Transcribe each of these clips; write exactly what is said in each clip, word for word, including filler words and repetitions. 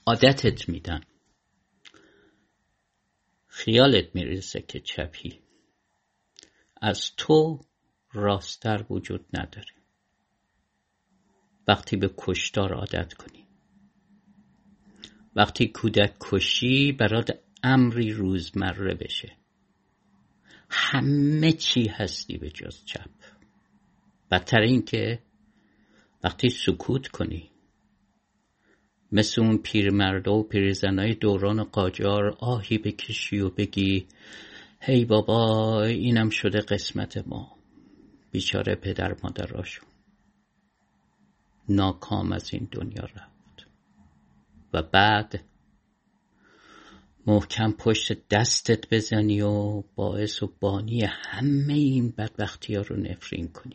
عادتت میدن، خیالت میرسه که چپی. از تو راستر وجود نداره. وقتی به کشتار عادت کنی، وقتی کودک کشی برات امری روزمره بشه، همه چی هستی به جز چپ. بدتر این که وقتی سکوت کنی، مثل اون پیرمرد و پیرزنای دوران قاجار آهی بکشی و بگی هی بابا اینم شده قسمت ما، بیچاره پدر مادراشون ناکام از این دنیا رفت. و بعد محکم پشت دستت بزنی و باعث و بانی همه این بدبختی ها رو نفرین کنی.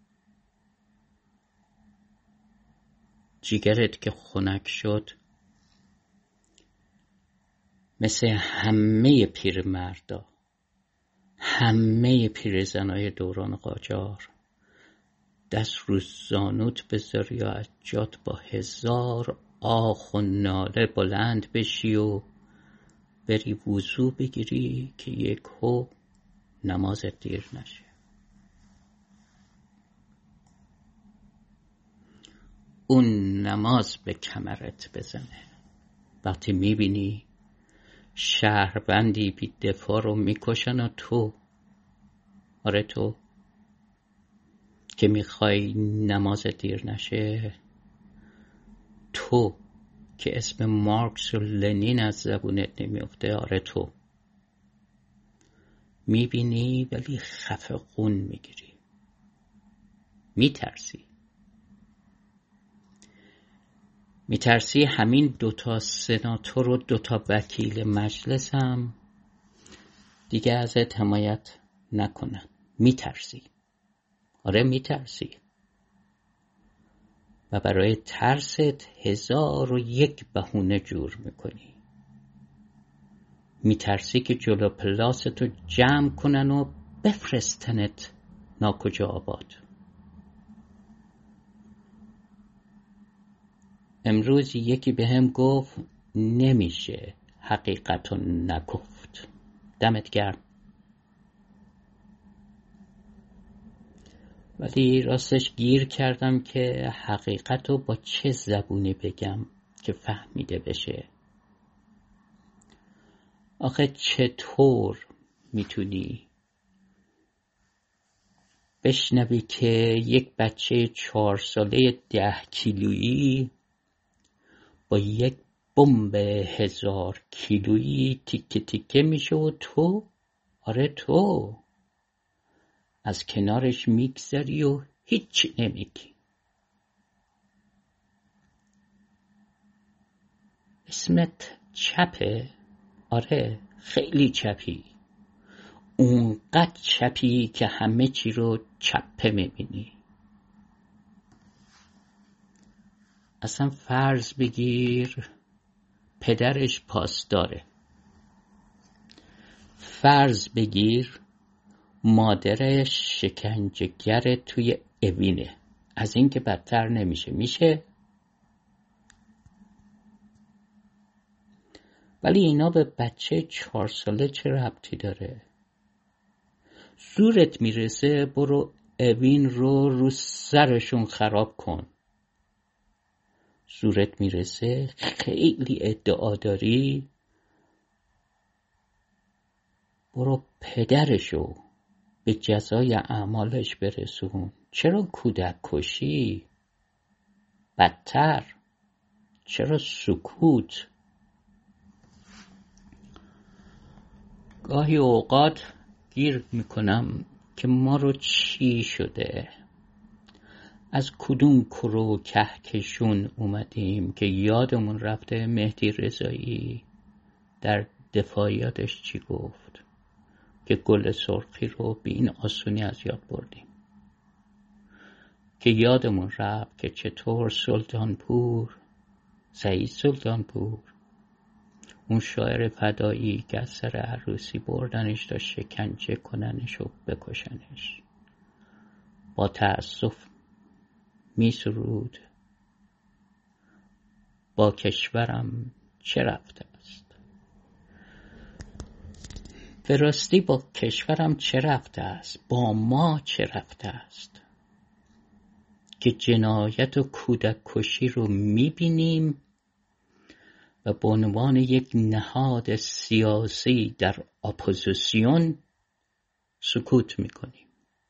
جیگرت که خنک شد، مثل همه پیرمردا، همه پیرزنای دوران قاجار، دست رو زانوت بذاری یا از جات با هزار آخ و ناله بلند بشی و بری وضو بگیری که یک هو نمازت دیر نشه. اون نماز به کمرت بزنه وقتی میبینی شهروندی بی دفاع رو میکشن و تو، آره تو که میخوای نماز دیر نشه، تو که اسم مارکس و لنین از زبونت نمیفته، آره تو میبینی ولی خفه خون میگیری، میترسی. میترسی همین دوتا سناتور و دوتا وکیل مجلس هم دیگه ازت حمایت نکنن. میترسی، آره میترسی. و برای ترست هزار و یک بهونه جور میکنی. میترسی که جلو پلاستو جمع کنن و بفرستنت ناکجا آباد. امروز یکی به هم گفت نمیشه حقیقتو نگفت. دمت گرم. ولی راستش گیر کردم که حقیقتو با چه زبونی بگم که فهمیده بشه. آخه چطور میتونی بشنوی که یک بچه چهار ساله ده کیلویی با یک بمب هزار کیلویی تیکه تیکه میشه و تو، آره تو از کنارش میگذری و هیچ نمیگی. اسمت چپه؟ آره خیلی چپی. اونقدر چپی که همه چی رو چپه میبینی. اصلا فرض بگیر پدرش پاسداره، فرض بگیر مادرش شکنجهگر توی اوینه، از این که بدتر نمیشه. میشه؟ ولی اینا به بچه چهار ساله چه ربطی داره؟ زورت میرسه برو اوین رو رو سرشون خراب کن. زورت میرسه خیلی ادعا داری، برو پدرشو به جزای اعمالش برسون. چرا کودک کشی؟ بدتر چرا سکوت؟ گاهی اوقات گیر میکنم که ما رو چی شده، از کدوم کرو کهکشون اومدیم که یادمون رفته مهدی رضایی در دفاعیاتش چی گفت که گل سرخی رو به این آسونی از یاد بردیم، که یادمون رفت که چطور سلطانپور، سعید سلطانپور، اون شاعر فدایی که از سر عروسی بردنش تا شکنجه کننش و بکشنش، با تأسف می سرود با کشورم چه رفته است؟ به راستی با کشورم چه رفته است؟ با ما چه رفته است؟ که جنایت و کودک کشی رو میبینیم و به عنوان یک نهاد سیاسی در اپوزیسیون سکوت میکنیم.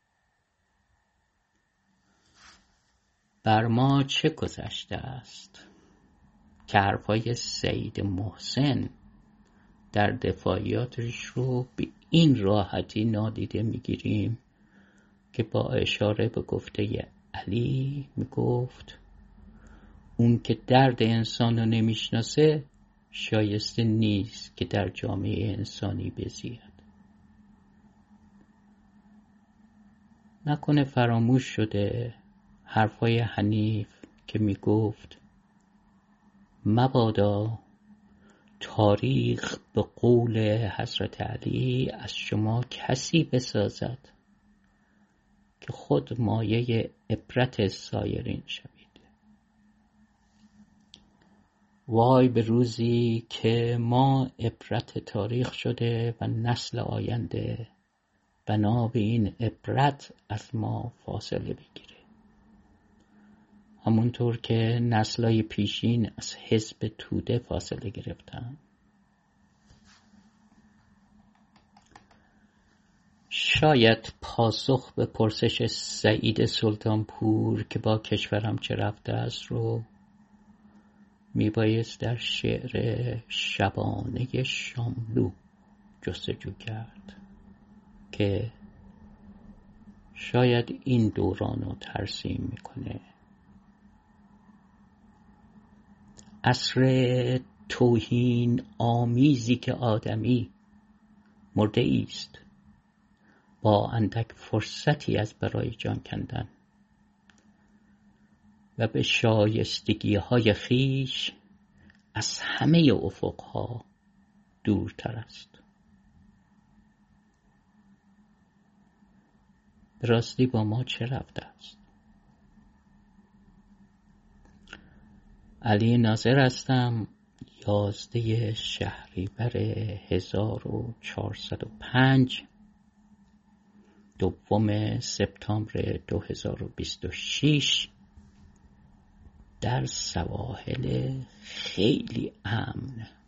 بر ما چه گذشته است که حرفای سید محسن در دفاعیاتش رو به این راحتی نادیده میگیریم که با اشاره به گفته علی میگفت اون که درد انسان رو نمیشناسه شایسته نیست که در جامعه انسانی بزید. نکنه فراموش شده حرفای حنیف که میگفت مبادا تاریخ به قول حضرت علی از شما کسی بسازد که خود مایه عبرت سایرین شوید. وای به روزی که ما عبرت تاریخ شده و نسل آینده بنا به این عبرت از ما فاصله بگیره، همونطور که نسل‌های پیشین از حزب توده فاصله گرفتن. شاید پاسخ به پرسش سعید سلطانپور که با کشورم چه رفته است رو میبایست در شعر شبانه شاملو جستجو کرد که شاید این دوران رو ترسیم میکنه. عصر توهین آمیزی که آدمی مرده است با اندک فرصتی از برای جان کندن و به شایستگی های خیش از همه افقها دورتر است. به راستی با ما چه رفته است؟ علی ناظر هستم. یازده شهریور هزار و چهارصد و پنج، دوم سپتامبر دو هزار و بیست و شش، در سواحل خیلی امن